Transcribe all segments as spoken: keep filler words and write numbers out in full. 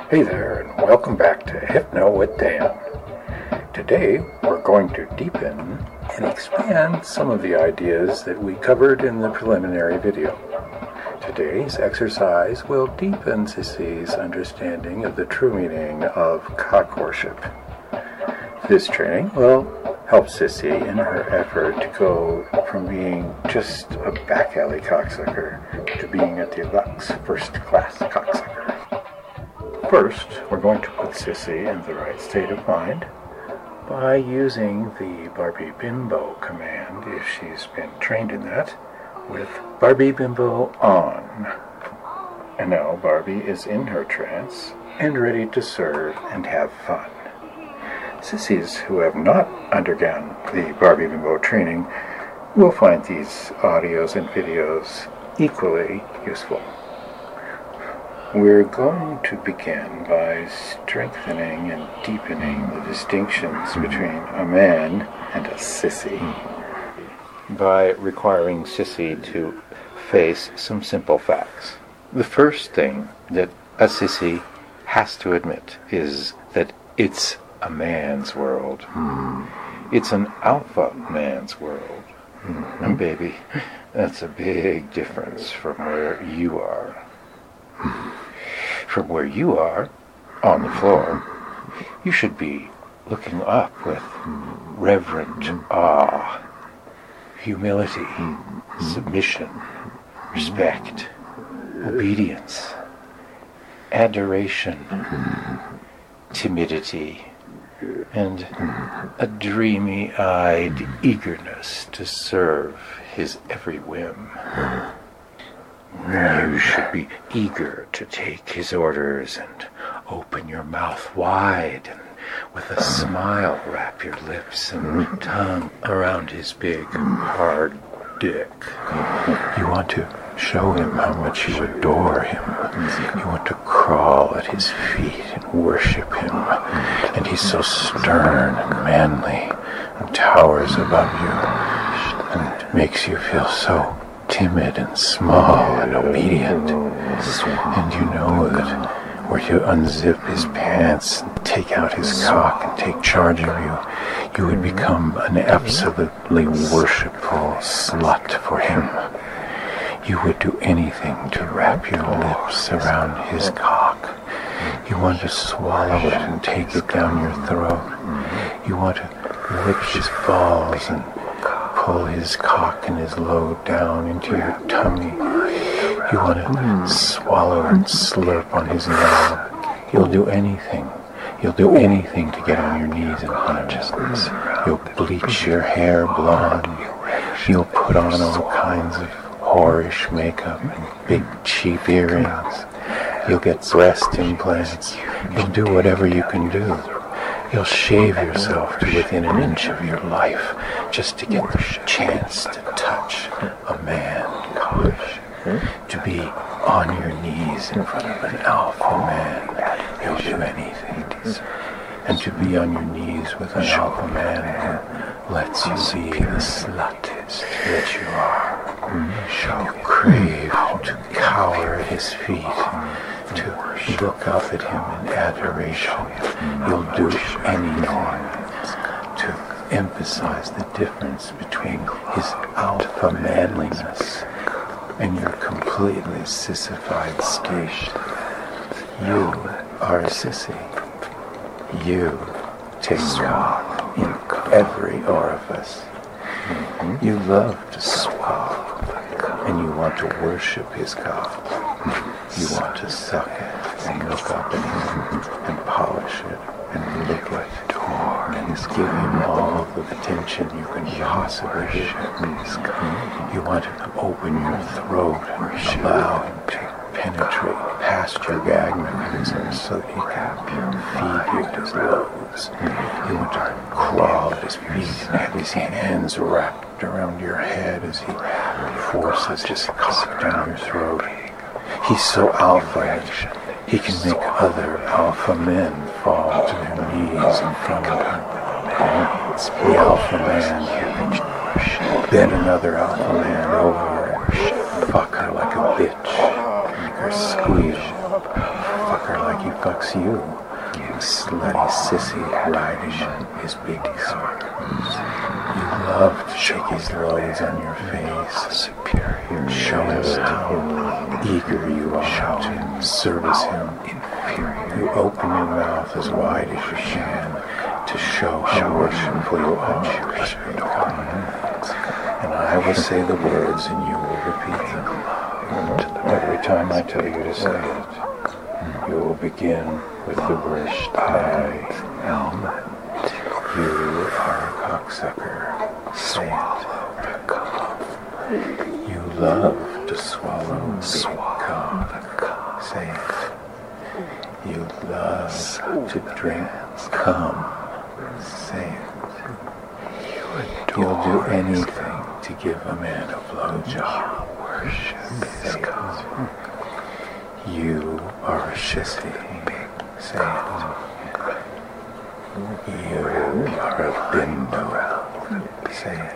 Hey there, and welcome back to Hypno with Dan. Today, we're going to deepen and expand some of the ideas that we covered in the preliminary video. Today's exercise will deepen Sissy's understanding of the true meaning of cock worship. This training will help Sissy in her effort to go from being just a back alley cocksucker to being a deluxe first-class cocksucker. First, we're going to put Sissy in the right state of mind by using the Barbie Bimbo command, if she's been trained in that, with Barbie Bimbo on. And now Barbie is in her trance and ready to serve and have fun. Sissies who have not undergone the Barbie Bimbo training will find these audios and videos equally useful. We're going to begin by strengthening and deepening the distinctions between a man and a sissy by requiring Sissy to face some simple facts. The first thing that a sissy has to admit is that it's a man's world. Mm. It's an alpha man's world. Mm-hmm. And baby, that's a big difference from where you are. From where you are, on the floor, you should be looking up with reverent awe, humility, submission, respect, obedience, adoration, timidity, and a dreamy-eyed eagerness to serve his every whim. You should be eager to take his orders and open your mouth wide and with a smile wrap your lips and tongue around his big, hard dick. You want to show him how much you adore him. You want to crawl at his feet and worship him. And he's so stern and manly and towers above you and makes you feel so timid and small and obedient. And you know that were to unzip his pants and take out his cock and take charge of you, you would become an absolutely worshipful slut for him. You would do anything to wrap your lips around his cock. You want to swallow it and take it down your throat. You want to lick his balls and pull his cock and his load down into your tummy. You want to swallow and slurp on his knob. You'll do anything. You'll do anything to get on your knees in front of him. You'll bleach your hair blonde. You'll put on all kinds of whorish makeup and big cheap earrings. You'll get breast implants. You'll do whatever you can do. You'll shave yourself to within an inch of your life just to get the chance to touch a man. To be on your knees in front of an alpha man. You'll do anything. And to be on your knees with an alpha man who lets you be the slut that you are. You crave to cower at his feet, to look up at him in adoration. You'll do anything to emphasize the difference between his alpha manliness and your completely sissified state. You are a sissy. You take cock in every orifice. You love to swallow, and you want to worship his cock. You want to suck it, and look up at him, and polish it, and lick it, and give him all the attention you can possibly give him. You want to open your throat and allow him to penetrate past your gag mechanism so that he can feed you his loads. You want to crawl at his feet and have his hands wrapped around your head as he forces his cock down your throat. He's so alpha that he can make other alpha men fall to their knees in front of him. The alpha man bend another alpha man over and fuck her like a bitch. Make her squeal. Fuck cocksucker like he fucks you. You slutty sissy riding his big cock. You love to shake his loads on your face. Superior. Show him how eager you are to service him. Inferior. You open your mouth as wide as you can to show how worshipful you are to his big cock. And I will say the words and you will repeat them. Every time I tell you to say it, you will begin with the word I. You are a cocksucker. Say it. You love to swallow big cock. Say it. You love to drink cum. Say it. You'll do anything to give a man a blowjob. Worship his cock. You are a shissy. Say it. You are a bimbo. Say it.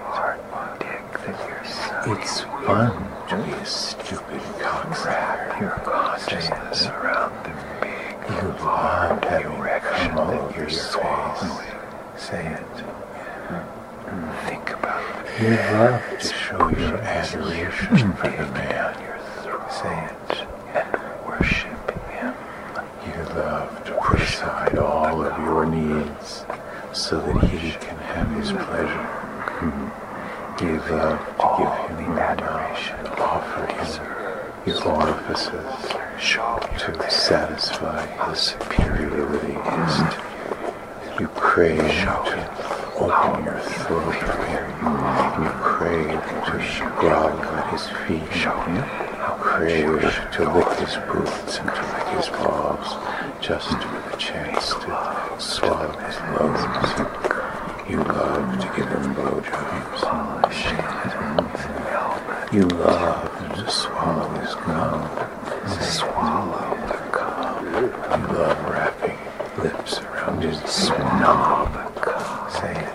It's fun to be a stupid cocksucker. Your consciousness around the big. You love having cum all over your face. Say it. Think about it. You love to show your adoration for the man. Say it. And worship him. You love to put aside all of your needs so that he can have his pleasure. You love to give him your adoration, offer him your orifices to satisfy his superiority. You crave to open your throat for him. You crave to grovel at his feet. You crave to lick his boots and to lick his balls just for the chance to swallow his loads. You love to give him blowjobs. You love to swallow his cum. Swallow the cum. You love wrapping lips around his knob. Say it.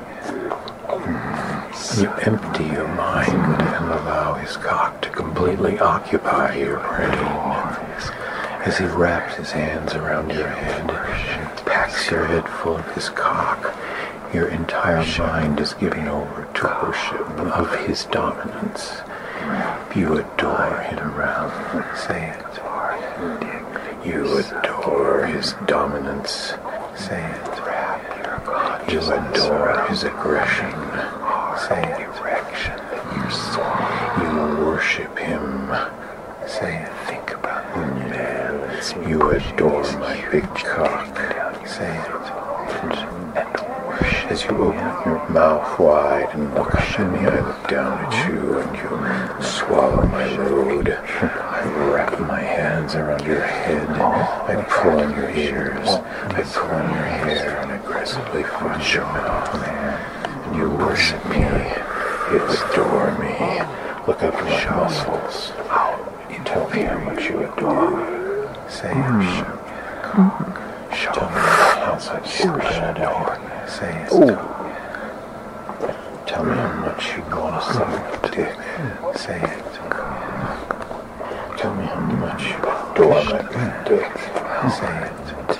You empty your mind and allow his cock to completely occupy your brain. As he wraps his hands around your head and packs your head full of his cock, your entire mind is given over to worship of his dominance. You adore him around. Say it. You adore his dominance. Say it. You adore his aggression. Say it. You worship him. Say it. Think about the man. You adore my big cock. Say it. As you open your mouth wide and look up at me, I look down at you and you swallow my load. I wrap my hands around your head. I pull on your ears. I pull on your hair and aggressively fudge your mouth. And you worship me. You adore me. Look up at my muscles. Tell me how much you adore me. Say it. Show me how much you adore me. Say it. Ooh. Tell me how much you want to suck my dick. Say it. Tell me how much you adore my big dick. Say it.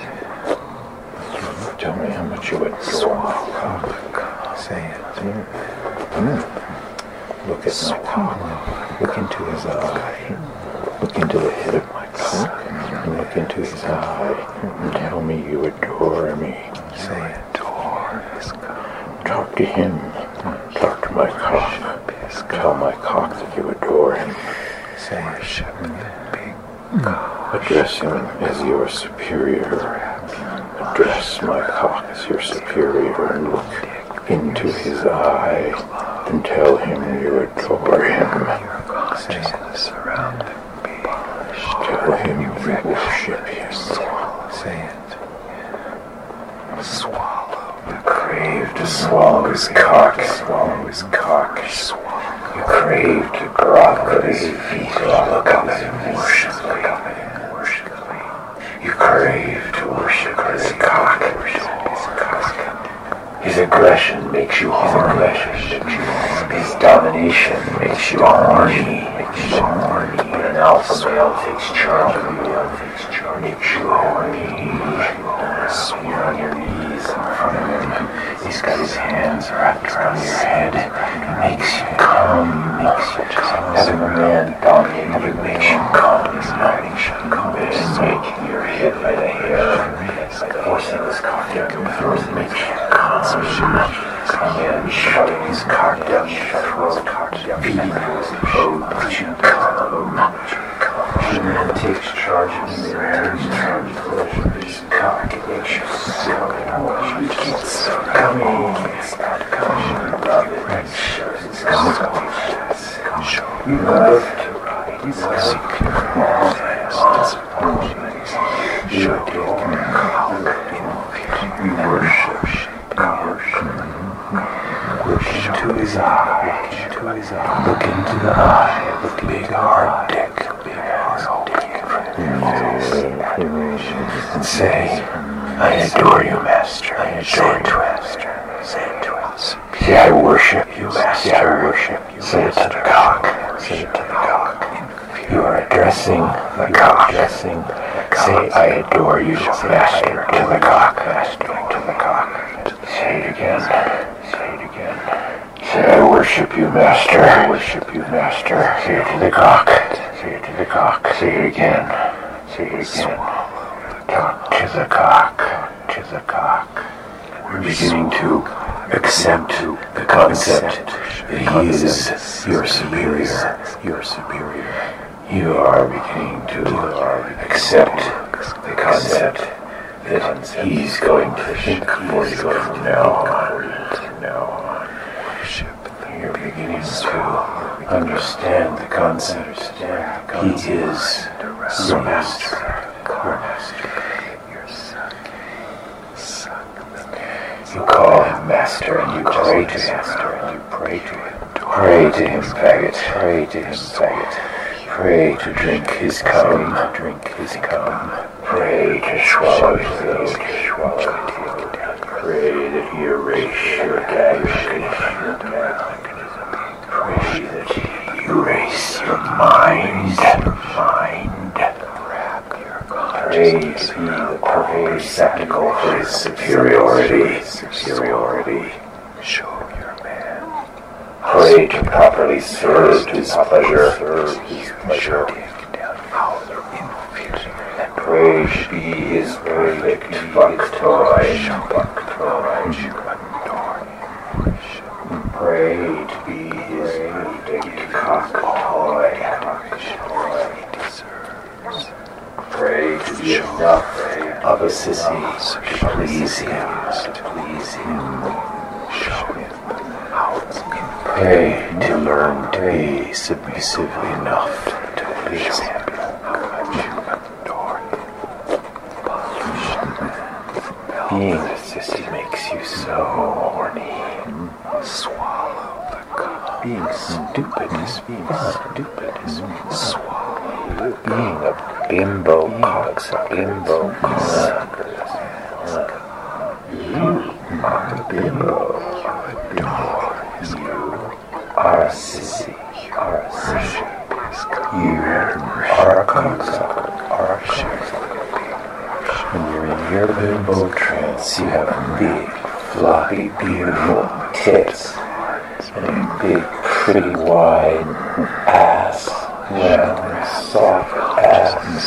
Tell me how much you adore my cock. Say it. Mm. Look at my cock. Look into his eye. Look into the head of my cock. And look into his eye. And tell me you adore me. Say it. Talk to him. Talk to my cock. Tell my cock that you adore him. Say it. Address him as your superior. Address my cock as your superior and look into his eye and tell him you adore him. Say it. Tell him you worship him. Say it. Swallow. You crave to swallow his cock. Swallow his cock. You crave to grovel at his feet. Look up at him worshipfully. You crave to worship his cock. His aggression makes you horny. His domination makes you horny. But an alpha male takes charge of you, makes you horny. You're on your knees in front of him. He's got his hands wrapped around your head. He makes you come, makes you come. Having a man dominate you makes you come. He's riding shotgun and making your head by the hair. It's like forcing this cock down your throat makes you come. And shoving his cock down your throat, feeding you his food, but you come. The man takes charge of you, takes charge of his cock, it makes you so you keep so coming, start coming, you love it, it shows it's coming, you love to ride, you love to ride, you adore cock, you worship cock, look into his eye, look into the eye of the big hard dick, and say, I adore you, Master. I adore you, Master. Say it to us. Say, I worship you, Master. Say, I worship you. Say it to the cock. Say it to the cock. You are addressing the cock. Addressing. Say, I adore you, Master. To the cock. Master. To the cock. Say it again. Say it again. Say, I worship you, Master. I worship you, Master. Say it to the cock. Say it to the cock. Say it again. Say it again. Talk to the cock. To the cock. We're beginning to accept the concept that he is your superior. Your superior. You are beginning to accept the concept that he's going to think for you from now on. From now on. You're beginning to understand the concept that he is your master. Your master. You call him master and you pray to him. And you pray to him. Pray to him, faggot. Pray to him, faggot. Pray to drink his cum. Drink his cum. Pray to swallow his load. Swallow it. Pray that he erase your gag. Pray that he erase your mind. Mind. Pray to be the perfect receptacle for his superiority. Superiority. Show your man. Pray to properly serve his pleasure. Serve his pleasure. Pray to be his perfect fuck toy. Fuck toy. Pray to be his perfect cock toy. Pray to be enough of a sissy to please him, to please him. Show him how to pray to learn to be submissive enough to please him. Being a sissy makes you so horny. Swallow the cup. Being stupid is being stupid is being swallowed. Being a bimbo cocksucker. Bimbo cocksucker. You are a bimbo. You adore you are a sissy. You are a sissy. You are a cocksucker. Are a shit. When you're in your bimbo trance, you have big, floppy, beautiful tits and a big, pretty, wide ass. Round, soft ass.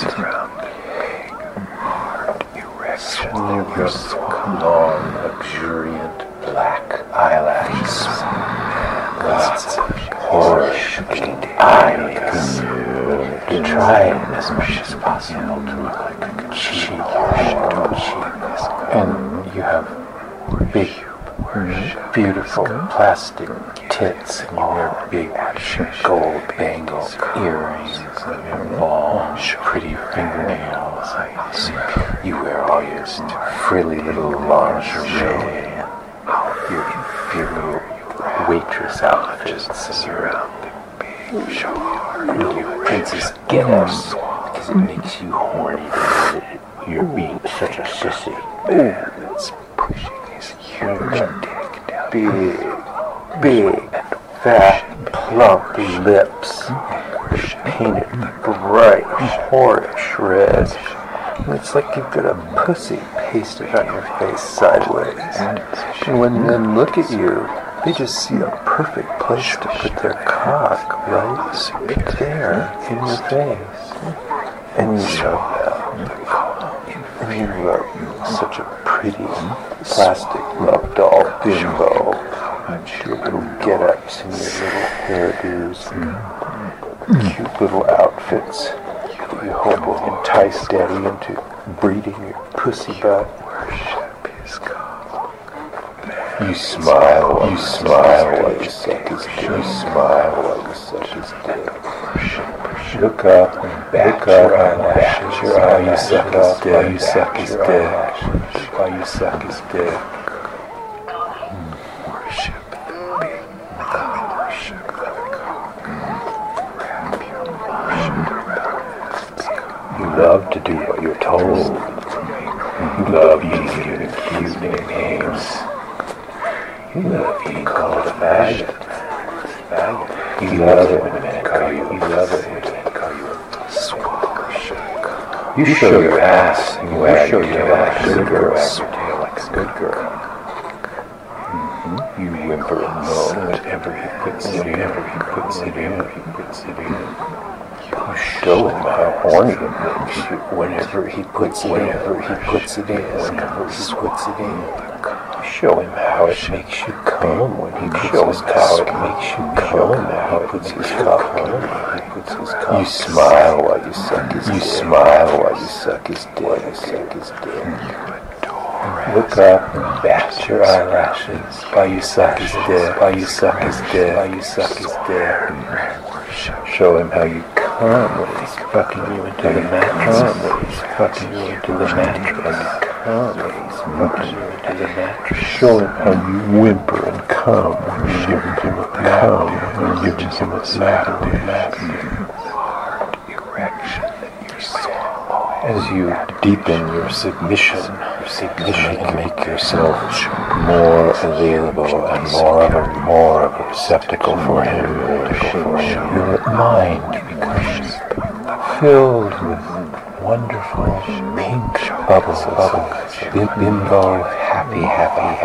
Swallow your long, luxuriant black eyelashes. Lots of porous eye makeup. To try as much as possible to look like a cheap and you have big, beautiful plastic tits and you wear big gold bangle earrings and long, pretty fingernails. You wear all your frilly little lingerie and your, your little waitress outfits and your your princess get-ups because it makes you horny because you're being such a sissy. Man that's pushing his huge dick down. Big, big, fat, plump lips painted bright, horrid shreds. And it's like you've got a pussy pasted on your face sideways. And when men look at you, they just see a perfect place to put their cock right there in your face. And you know that. And you're uh, such a pretty plastic love doll bimbo. Your little get-ups and your little hairdos and cute little outfits. You hope will entice daddy into breeding your pussy butt. You smile while you smile while you suck his dick. You smile while you suck his dick. Look up and back your eyelashes. Your eye, you suck his dick. While you suck his dick. While you suck his dick. Worship the big cock. Worship the cock. Wrap your worship around its cock. You love to do what you're told. You love using the cute nicknames. You love being called a faggot. You love it when men call you. You love it when men call you a swallow. You show your ass and you wag your tail like a good girl. Wag your tail like a good girl. You whimper and moan whenever he puts it in. Whenever he puts it in. He puts it in. You show him how horny it makes you whenever he puts it in. Whenever he puts it in. Whenever he puts it in. Show him how it makes you come when he show him how it makes you come. How it puts his cock on. He puts his cock. You smile while you suck his. You smile while you suck his dick. You suck his dick. Look up and bat your eyelashes while you suck his dick. While you suck his dick. While you suck his dick. Show him how you come when he's fucking you into the mattress. When he's fucking you into the mattress. Come when he's fucking you into the mattress. Show him how you whimper and come when you give him a come when you give him a matter. Erection that you're swallowing. As you deepen your submission, submission and make yourself more available and more of a more of a receptacle for him. Your mind becomes filled with wonderful pink bubbles, bubbles, bimbo, happy, happy,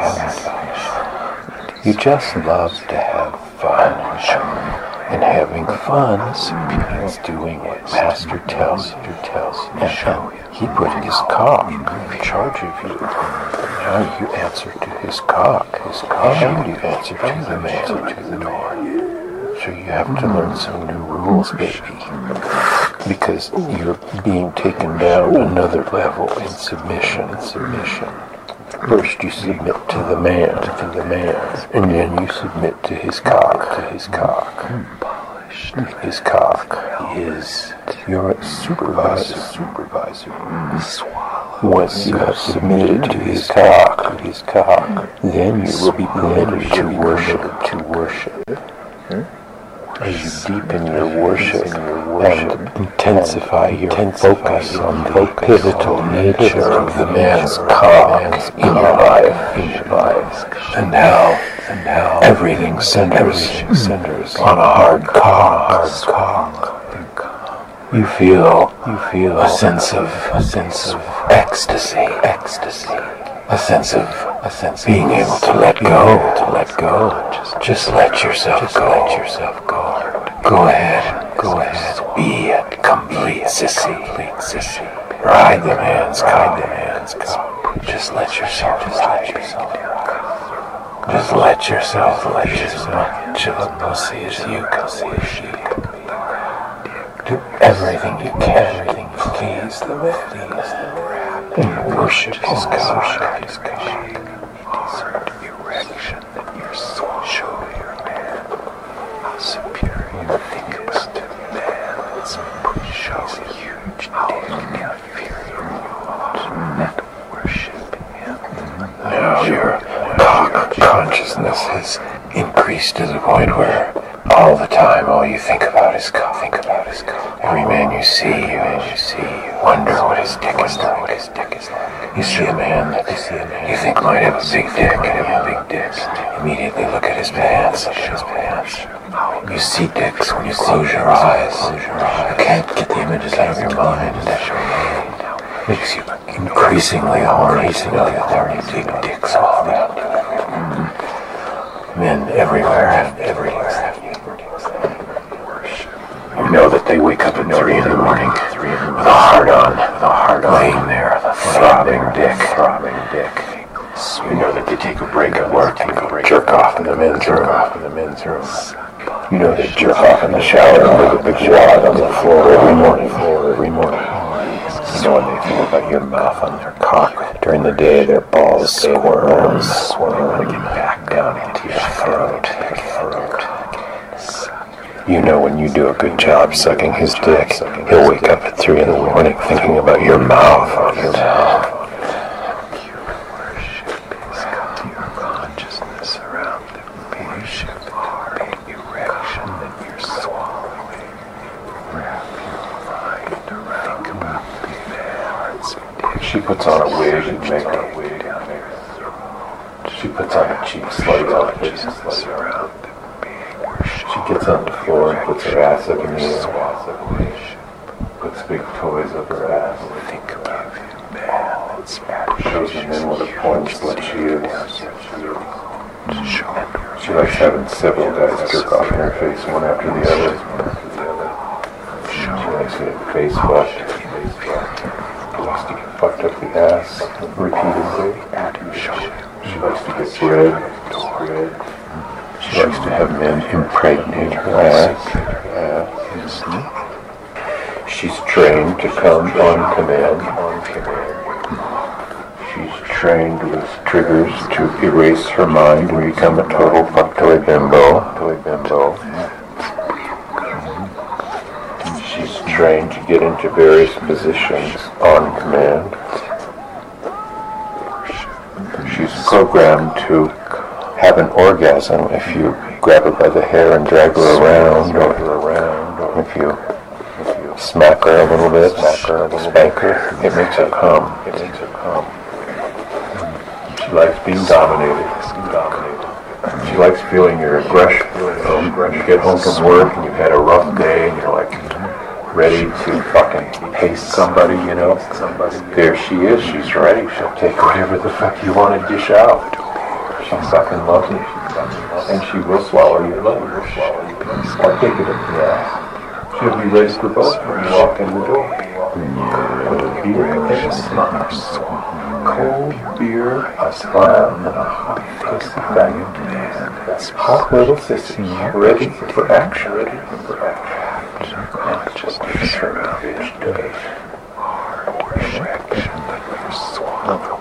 happy. You just love to have fun. And having fun is doing what Master tells you, tells you, and show him. He put his cock in charge of you. Now you answer to his cock, his cock, and you answer to the man to the door. So you have to learn some new rules, baby, because you're being taken down another level in submission. Submission. First you submit to the man, to the man, and then you submit to his cock, to his cock. Polished. His cock is your supervisor, supervisor. Once you have submitted to his cock, to his cock, then you will be permitted to worship, to worship. As you deepen your worship and intensify your focus on the pivotal nature of the man's cock in your life, in your life, and now, and now everything centers, centers on a hard cock, hard cock. You feel, you feel a sense of, a sense of ecstasy, ecstasy. A sense of, a sense of being able to let go, to let go. Just, just let yourself just go. Let yourself go. Go ahead, go ahead. Be a complete sissy, complete sissy. Ride the man's cock, the man's cock. Just let yourself ride. Just let yourself let as much of a pussy as you can see. Do everything you can, everything to please the man. And worship his cock, his cock. Desert erection that your soul show your man. How superior think about the man. Let's show a huge dick. How inferior you are. And worship him. Now your cock consciousness has increased to the point where all the time all you think about is cock. Think about it. his cock. Every man you see, you see, wonder what his dick is like. What his dick is like. You see a man that you see a man you think might have a big dick, and have a big dick. Immediately look at his pants. Look at his pants. You see dicks when you close your eyes. You can't get the images out of your mind. Makes you increasingly horny. Increasingly horny. Big dicks all around you. Men everywhere have everywhere have you know that they wake up at three in the morning with a hard on, with a hard on, laying there, the throbbing dick, throbbing dick. You know that they take a break at work and go jerk off in the men's room, off in the men's room. You know they jerk off in the shower and leave a big wad on the floor every morning, floor every morning. You know when they think about your mouth on their cock during the day, their balls squirm, squirm, they want to get back down into your throat, your throat. You know when you do a good job sucking his dick, he'll wake up at three in the morning thinking about your mouth on your mouth. You worship his your consciousness around the worship heart erection that you're swallowing. Wrap your mind around about the man's dick. She puts on a wig and makeup. She puts on a cheap slutty outfit around. She gets on the floor and puts her ass up in the air. Puts big toys up her ass. Think about it, man. Shows the men what a porn slut she is. She likes having several guys jerk off in her face, one after the other. She likes getting face fucked. She likes to get fucked up the ass repeatedly. She likes to get bread. bread. She likes to have men impregnate her ass. She's trained to come on command. She's trained with triggers to erase her mind and become a total fucktoy bimbo. bimbo. She's trained to get into various positions on command. She's programmed to have an orgasm if you grab her by the hair and drag her around, or, around, or if you if you smack her a little bit, smack her a little spank her, it makes her come. It makes her come. She likes being dominated. She likes feeling your aggression. You get home from work and you've had a rough day and you're like ready to fucking paste somebody, you know. Somebody. There she is. She's ready. She'll take whatever the fuck you want to dish out. She fucking loves you, and she will swallow your love. Or take it up the ass. She'll be ready for both when you walk in the door. With a beer and a smile. Cold beer, a smile, and a hot pussy faggot. Hot little sissy, ready for action. Ready for action. Consciousness around his dick. Hard erection that you swallow.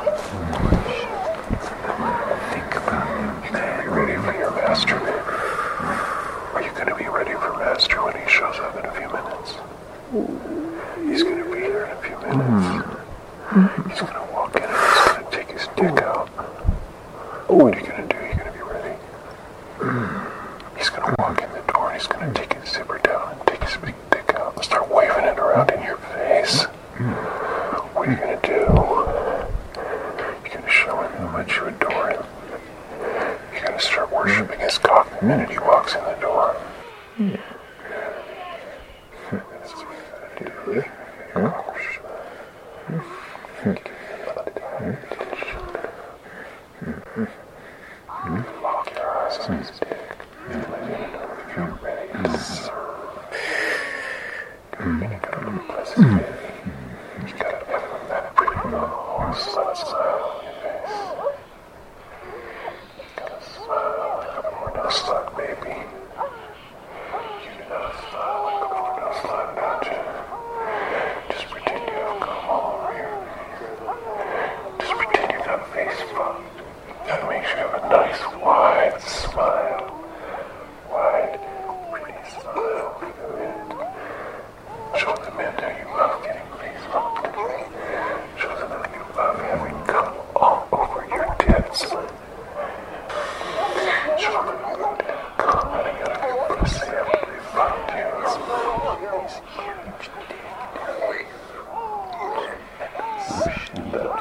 Are you going to be ready for Master when he shows up in a few minutes? He's going to be here in a few minutes. He's going to walk in and he's going to take his dick out. What are you going to do? You're going to be ready? He's going to walk in the door and he's going to take his zipper down and take his big dick out and start waving it around in your face. What are you going to do? You're going to show him how much you adore him. You're going to start worshipping his cock the minute he walks in the door. Yeah. That's what you got to do. Huh? Lock your eyes on his dick and let him know if you're ready to serve. You're going to go to bless his baby. You got to have that pretty long slut smile on your face. A slut, baby. You do not smile like a porno slut, don't you? Just pretend you have come all over here. Just pretend you got face fucked. That makes you have a nice wide smile. Wide, pretty smile. Show the men how you love getting face fucked. Show them how you love having cum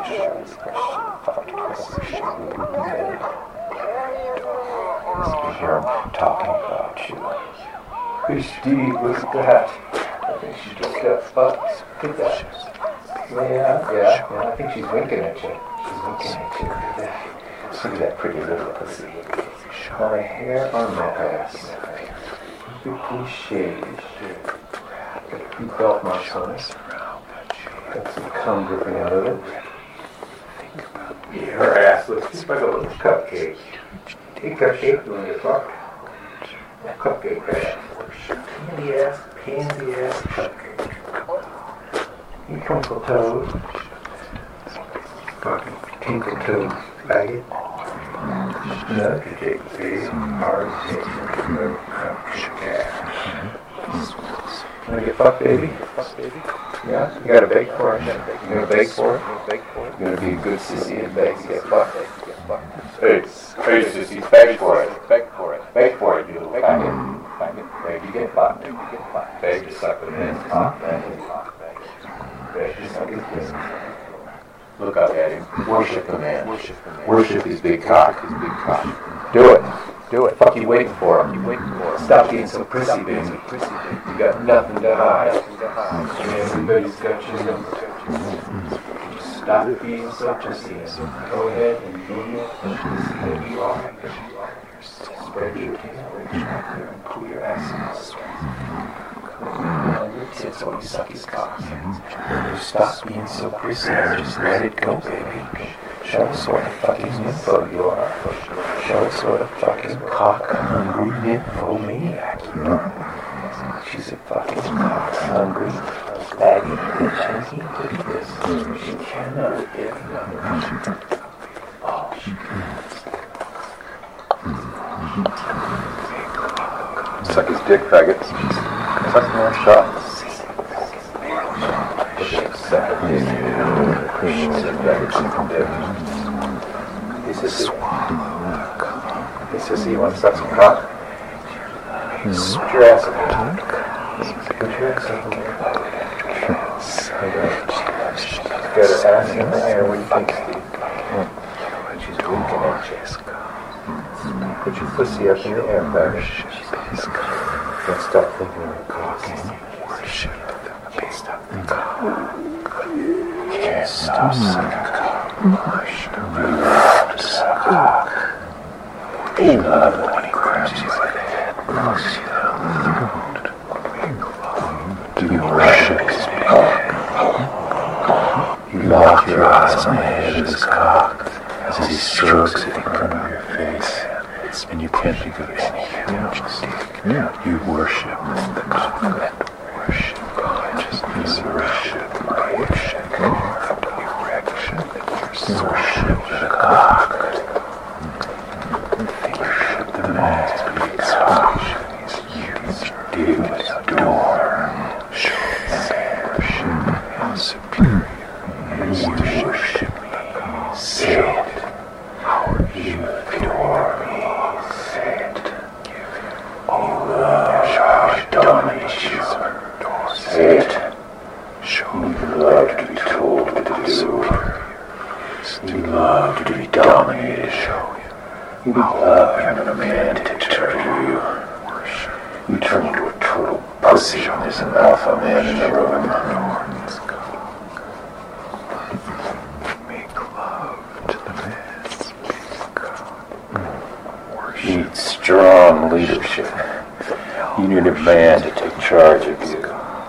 Hear him talking about you. Hey Steve, look at that. I think she just got fucked. Look at that. Yeah, yeah, yeah. I think she's winking at you. She's winking at you. Look at that. Look at that pretty little pussy. My hair on my ass. Perfectly shaved. Got a few belt marks on it. Got some cum dripping out of it. Yeah, her ass looks like a little cupcake. Hey, cupcake, you want to get fucked? Cupcake, right? Candy ass, pansy ass cupcake. You twinkle toes. Fucking tinkle toes, faggot. No, you take the big hard dick and little cupcake ass. Want to get fucked, baby? Yeah? You gotta beg for it? You gonna beg for it? You gonna be a good sissy and beg to get fucked? Hey, hey sissy, beg for it. Beg for it. Beg for it, you little faggot. Faggot. Beg to get fucked. Beg to suck the man's cock. Beg to suck his dick. Look up at him. Worship the man. Worship his big cock. His big cock. Do it. Do it. Fuck you waiting for him. You waiting for him. Stop being so prissy, baby. You got nothing to hide. Everybody's got your number. Stop being so prissy. Go ahead and be it. That you are. Spread your tail and pull your ass on your tits while you suck his cock. Stop being so prissy. Just let it go, baby. Show us what a fucking nympho you are. Show us what a fucking cock-hungry nymphomaniac you are. She's a fucking cock-hungry, baggy bitch, and he did this. She cannot get enough. Oh, she suck his dick, faggot. Suck more shots. Suck his dick. He says, he says, you want to suck some cock? Put your ass up there. Put your ass up there. Got her ass in the air. What do you think, Steve? She's winking at you. Put your pussy up in the air, faggot. Don't stop thinking of cock. Worship the beast of the cock. Can't stop sucking cock. You love to suck cock. You love it when he grabs you by the head, blows you down the throat. You worship his cock. You lock your eyes on the head of his cock as he strokes it in front of your face, and you can't think of anything else. You worship the cock. Worship consciousness. Worship my worship. Erection. Worship the cock. Worship the man's big cock. You do adore. Show and worship how superior. You worship me. Say it. How you adore me. Say it. Oh, love shall dominate you. Say it. Show you love to be told what to do. You love to be dominated. You love having a man take charge of you. You turn into a total pussy when there's an alpha man in the room. Make love to the man's big. You need strong leadership. You need a man to take charge of you.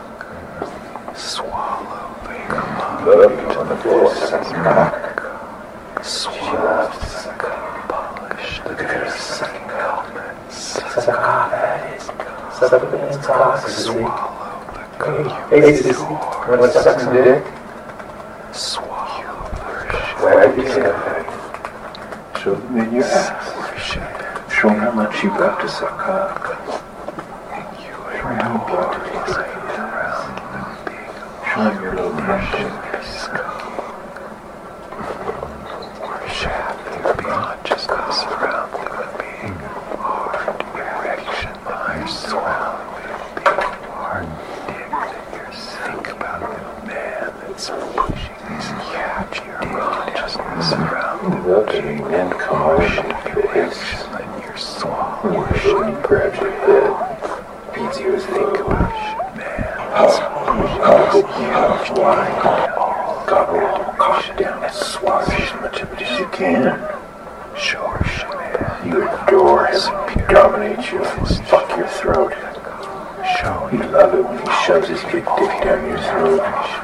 Swallow, make love. Love you on the floor, suck cock. Swallow, suck polish. Look at her sucking helmet. Suck cock, that is. Suck the man's cock. Swallow the cock. Hey, sissy, you want to suck some dick? Swallow worship. Wag your tail. Show them in your ass. Worship. Show them how much you got to suck cock. Show them how beautiful it's around the big. Show them your little worship. Worship your consciousness around the big hard erection. I'm surrounded with big hard dick that you're think about the man that's pushing his cat. Your worshiping, then come over to your face, and your swallow. Worship, he grabs your head, feeds you his think about how good you have wine, gobble your cock down and swallow as much of it as you can. Sure, man. You adore him, dominate you, fuck your throat. Show you love it when he shoves his big dick down your throat.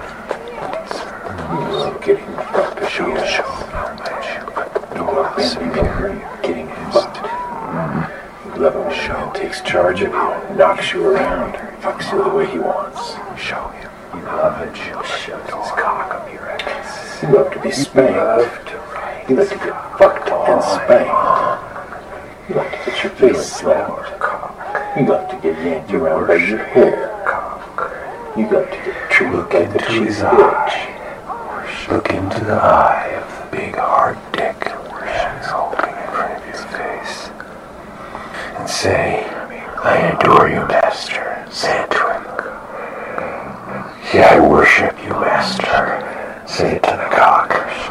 You love getting fucked up. Show, show how much. You love being getting fucked. You love it when he man takes charge of you, knocks you around, fucks you the way he wants. Show him. You love it. Show his cock up your ass. You love to be spanked. You like to get fucked and spanked. You like to get your face slapped. You like to get yanked around by your hair. You like to get treated like the cheese bitch. Look into the eye of the big hard dick that's holding in front of your face. And say, I adore you, Master. Say it to him. Say, I worship you, Master. Say it to the cock.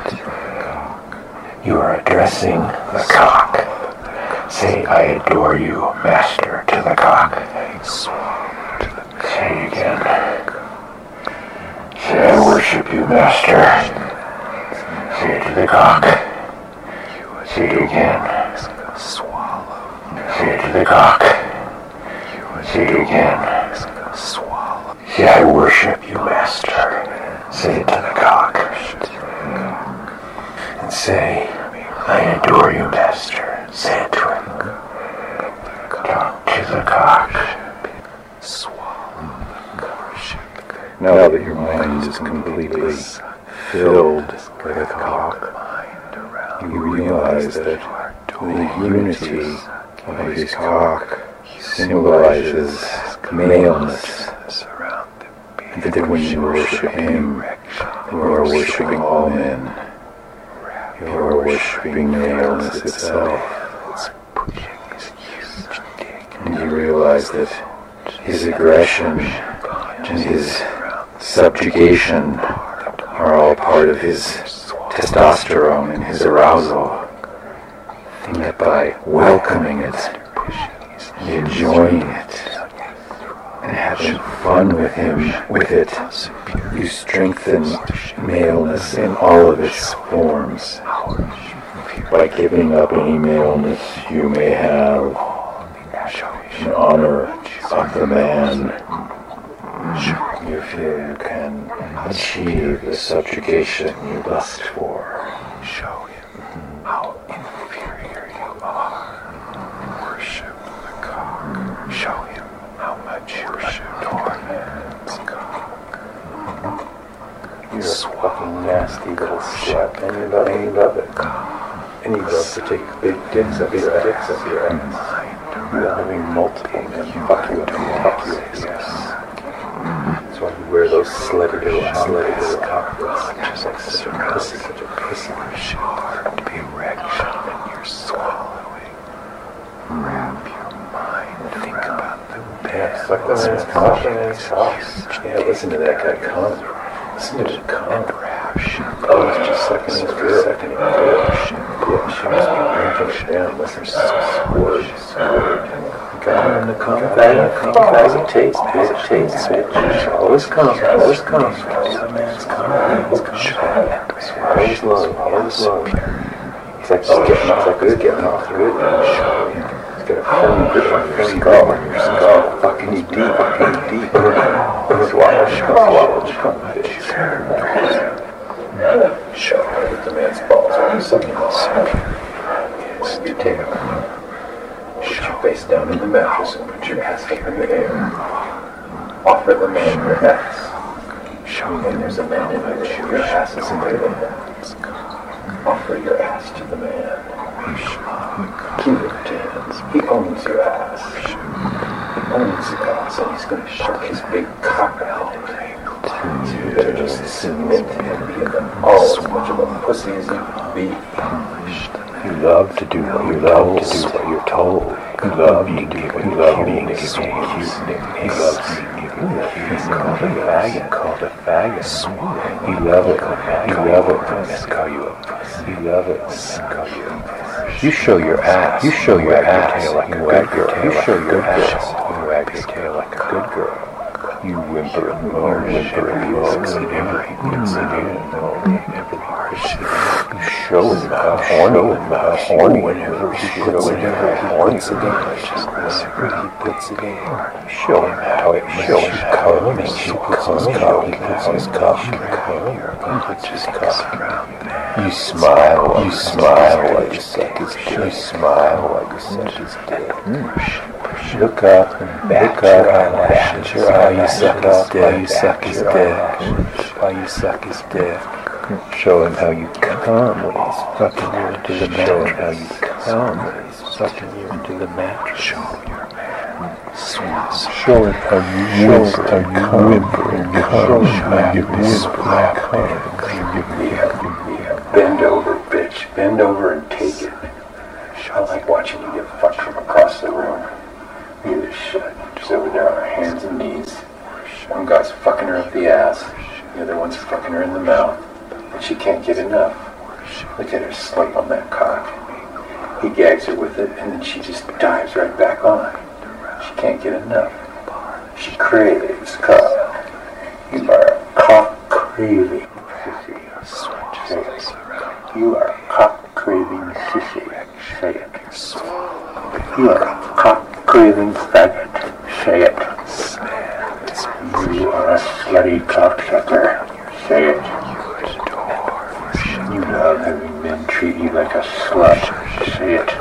You are addressing the cock. Say, I adore you, Master, to the cock. Say it again. Say, I worship you, Master. Say it to the cock. Say it again. Say it to the cock. Say it again. Say, I worship you, Master. Say it to the cock. And say, I adore you, Master. Say it to him. Talk to the cock. Now that your mind is completely filled with a cock, you realize that the unity of his cock symbolizes maleness, and that when you worship him, you are worshiping all men. You are worshiping maleness itself. And you realize that his aggression and his subjugation are all part of his testosterone and his arousal. And that by welcoming it and enjoying it and having fun with him, with it, you strengthen maleness in all of its forms. By giving up any maleness you may have in honor of the man, you feel you can achieve the subjugation you lust for. Show him how inferior you are. Worship the cock. Show him how much you adore man's cock. You're a fucking nasty little slut, and you love, and you love it. And you love to take big dicks up your ass. Up your ass. You love having multiple men fuck you up and fuck you up your ass. That's why you wear those slutty little, slutty little cocktails. Just like such a pussy, such a pussy. It's hard to be erection, and you're swallowing. Wrap your mind. Think about the bed. Yeah, suck the man's cock in his house. Yeah, listen to that guy come. Listen to the cum. Oh, it's just sucking his good. Sucking his good. Yeah, she must be drinking it down. Listen to some words. Got him in the cum bag. Bag of taste. Bag of taste, bitch. Always cum. Always cum. The man's cum. Always cum. Always love. Always love. He's like just getting off. He's like getting off good. He's got a firm grip on your skull. On your skull. Fucking you deep. Fucking you deep. Swallow. Swallow. Swallow. Show her that the man's balls are sucking us. Yes, you take it. Put your face down in the mattress and put your ass up in the air. Offer the man your ass. Show him there's a man in there. Your ass is in there. Offer your ass to the man. Give it to him. He owns your ass. He owns the ass, and he's going to shove his big cock out. You better just submit to him, be all as much of a pussy as you can be. You love to do what you're told. To do what you're told. You love to do what you love being cute. He loves He's called a faggot. Called a faggot. You love it. You love it. Call you a pussy. You love it. Call you a pussy. You show your ass. You show your ass. Like a good girl. You show your ass. You wag your tail like a good girl. You whimper and moan. Whimper and moan. Whenever he puts it in. Whenever he puts it in. You show him how horny. How horny. Whenever he puts it in. Whenever he puts it in. Show him how it show him how it makes you puts his cock. He puts his cock. He puts his cock around there. You smile. You smile while you suck his dick. You smile while you suck his dick. Look up and back your eyelashes while you suck his dick. While you suck his dick. While you suck his dick. Show him how you come when he's fucking you into the mattress. Show him how you come when he's fucking you into the mattress. Show him your man. Swans. Show him how you whimper and you whimper and come. Show him you whimper and come. Bend over, bitch. Bend over and take it. I like watching you get fucked from across the room. Look at this shit. She's over there on her hands and knees. One guy's fucking her up the ass. The other one's fucking her in the mouth. And she can't get enough. Look at her slip on that cock. He gags her with it, and then she just dives right back on. She can't get enough. She craves cock. You are a cock craving sissy. Say it. You are a cock craving sissy. Say it. You are a cock craving faggot. Say it. You are a slutty cocksucker. Say it. You love having men treat you like a slut. Say it.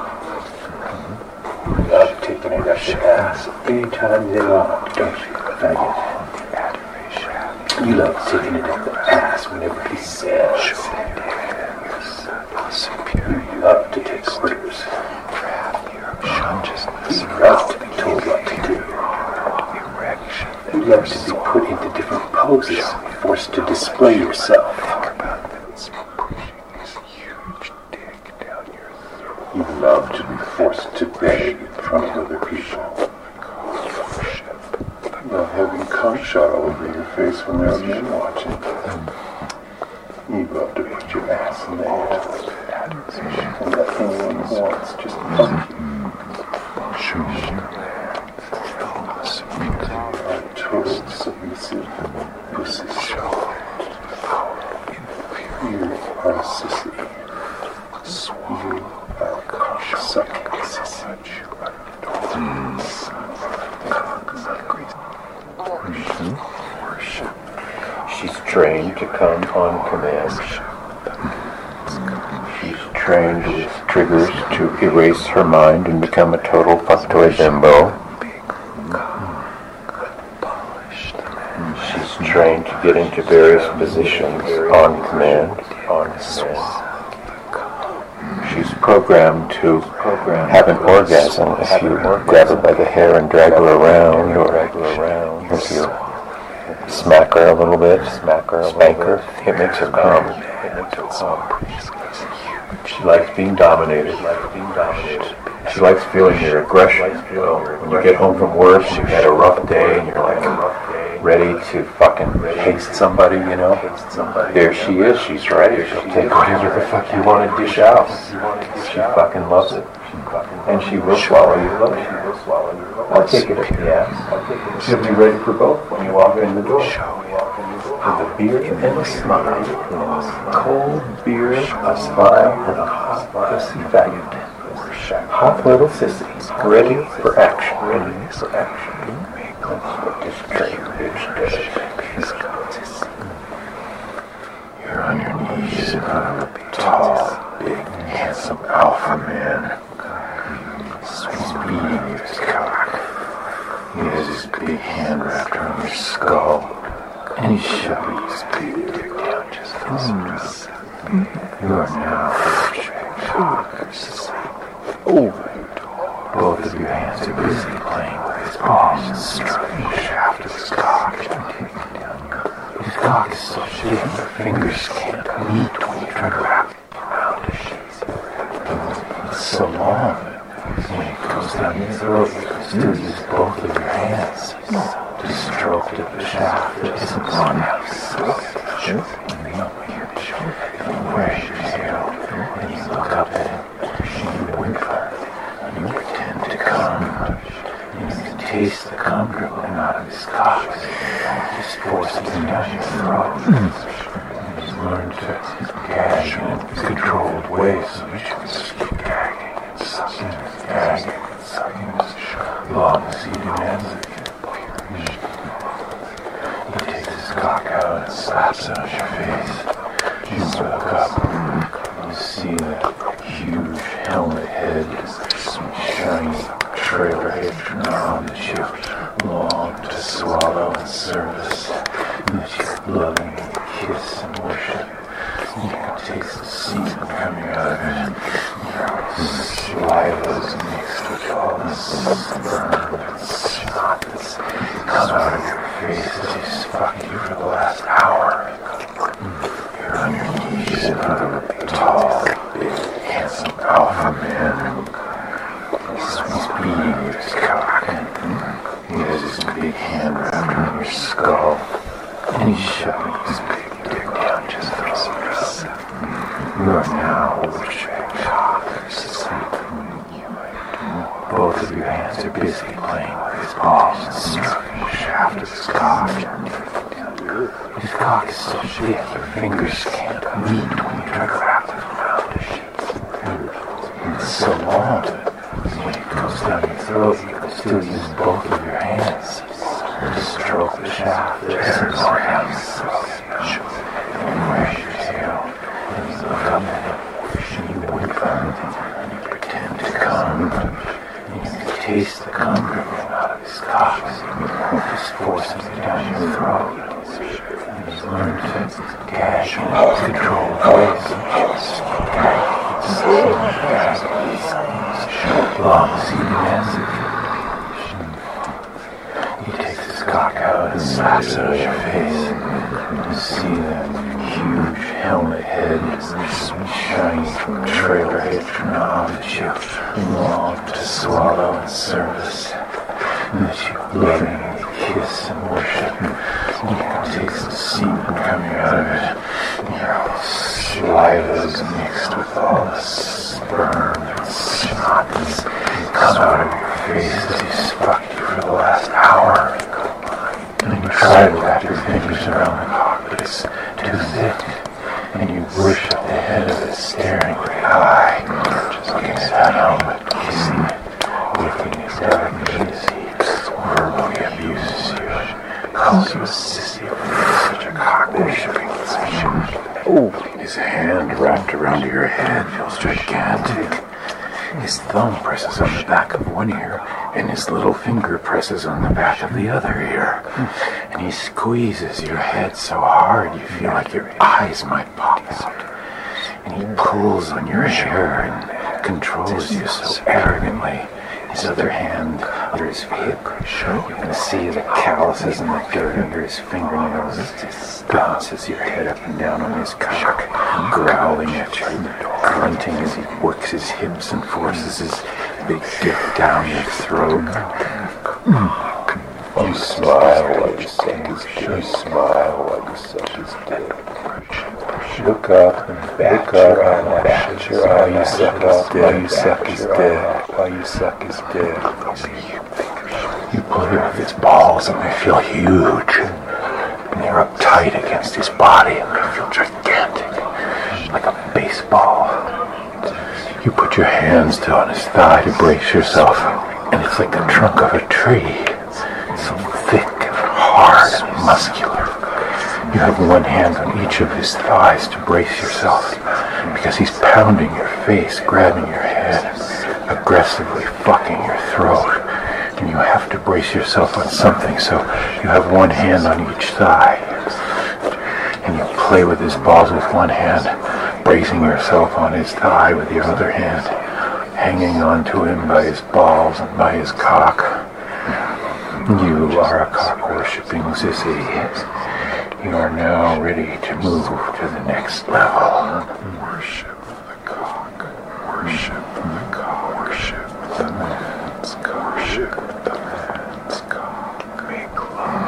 You love taking it up your ass anytime they want, don't you, faggot? You love taking it up the ass whenever he says. You love to take orders. You love to be told what to do. You love to be put into different poses, forced to display yourself. You love to be forced to beg in front of other people. You love having cum shot all over your face when there are men watching. You love to put your ass in the air and let anyone who wants just fuck you. You are a total submissive pussy. You are a sissy. You are a cock-sucking sissy. She's trained to come on command. She's trained with triggers to erase her mind and become a total fucktoy bimbo. She's trained to get into various positions on command. On command. She's programmed to have an orgasm if you grab her by the hair and drag her around, or if you smack her a little bit, smack her, spank her, it makes her come. She likes being dominated. She likes feeling your aggression. When you get home from work and you've had a rough day and you're like ready to fucking haste somebody, you know, there she is. She's ready. She'll take whatever the fuck you want to dish out. She fucking loves it. And she will swallow you. I'll take it up the ass. She'll be ready for both when you walk in the door. With a beer and a smile. Cold beer, a smile, and a hot pussy faggot. Hot little sissy. Ready for action. Ready for action. That's what this train bitch does. You're on your knees in front of a tall, big, handsome alpha man. He's beating his cock. He has his big hand wrapped around your skull, and he's shoving his big dick down just this. You are now cock. Oh, both of your hands are busy playing with his palms and stroking the shaft of his cock. His cock is so big your fingers can't meet when you try to wrap it around it. It's so long. When it goes down your throat, you can still use both of your hands to Stroke to the shaft. It's upon you. Where's your tail? And you look up at him. And you whimper. And you pretend to come. And you can taste the cum dribbling out of his cock. Just forces it down your throat. And he's learned to gag in a controlled way, so you should keep gagging and sucking and gagging and sucking as long as he demands of you. He takes his cock out and slaps it on your face. You look up. You see that huge helmet head, shiny trailer hitch around that you long to swallow in service, and that you lovingly kiss and worship. You can taste the semen coming out of it. Your saliva is mixed with all the sperm and snot that's come out of your face as he's fucked you for the last hour. You're on your knees in front of a tall, big, handsome alpha man. He's beating with his cock. He has his big hand wrapped around your skull, and he's shoving his big dick down just through the you are now worshiping cock asleep. Both of your hands are busy playing with his balls and stroking the shaft of his cock. His cock is so big your fingers can't meet when you try to wrap them around his shit. It's so long that when it goes down your throat, you can still use both of your hands to stroke the shaft. There's no hands. And where's your tail? And you look up at him, and you whimper, and you pretend to come, and you can taste the cum dribbling out of his cock, just forcing it down your throat. And he's learned to gag in a controlled way, so just gag as long as he demands of you. He takes his cock out and slaps it on your face. You see that huge helmet head, shiny trailer hitch around that you long to swallow in service, and that you lovingly kiss and worship. You can taste the semen coming out of it. Your saliva is mixed with all the sperm and snot that's come out of your face as he's fucked you for the last hour. And you try to wrap your fingers around the cock, but it's too thick. And you worship the head of it staring high, looking at that helmet, kissing it, licking his dark knees. He verbally abuses you and calls you a sissy for such a cock worshipping position. Oh, his hand wrapped around your head feels gigantic. His thumb presses on the back of one ear, and his little finger presses on the back of the other ear. And he squeezes your head so hard you feel like your eyes might pop out. And he pulls on your hair and controls you so arrogantly. His other hand under his hip. You can see the calluses and the dirt under his fingernails. He bounces your head up and down on his cock, growling at you, grunting as he works his hips and forces his big dick down your throat. You smile while you suck his dick. You smile while you suck his dick. Look up and back your eye and back your eye. You suck up while you suck his dick. While you suck his dick. You play with his balls and they feel huge. And they're up tight against his body and they feel gigantic, like a baseball. You put your hands down his thigh to brace yourself, and it's like the trunk of a tree. It's so thick and hard and muscular. You have one hand on each of his thighs to brace yourself, because he's pounding your face, grabbing your head, aggressively fucking your throat. And you have to brace yourself on something, so you have one hand on each thigh. And you play with his balls with one hand, bracing yourself on his thigh with your other hand, hanging on to him by his balls and by his cock. You are a cock-worshipping sissy. You are now ready to move to the next level. Worship the cock. Worship the cock. Worship the man's cock. Worship the man's cock. Make love.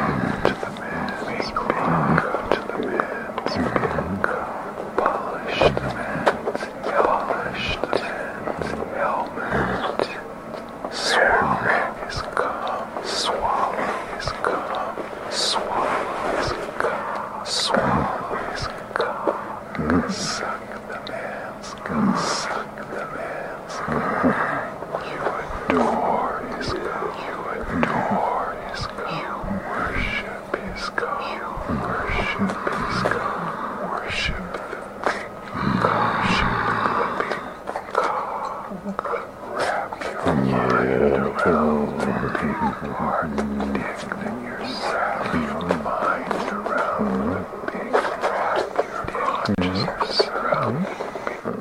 Gonna suck the man's gonna suck the man's gonna. You adore his God. You adore his God. Worship his God. Worship his God. Worship the big worship the big cock. Wrap your mind around the big hard dick that you're wrapping your mind around the big wrap your conscience around the big.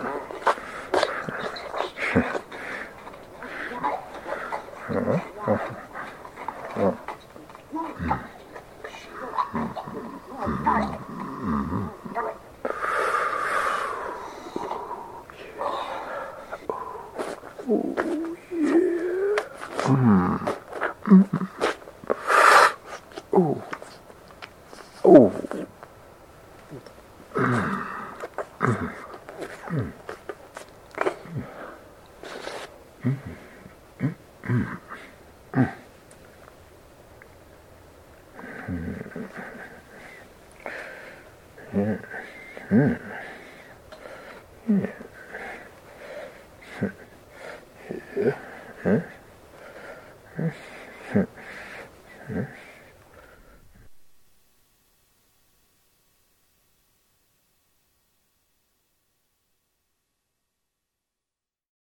Hmm?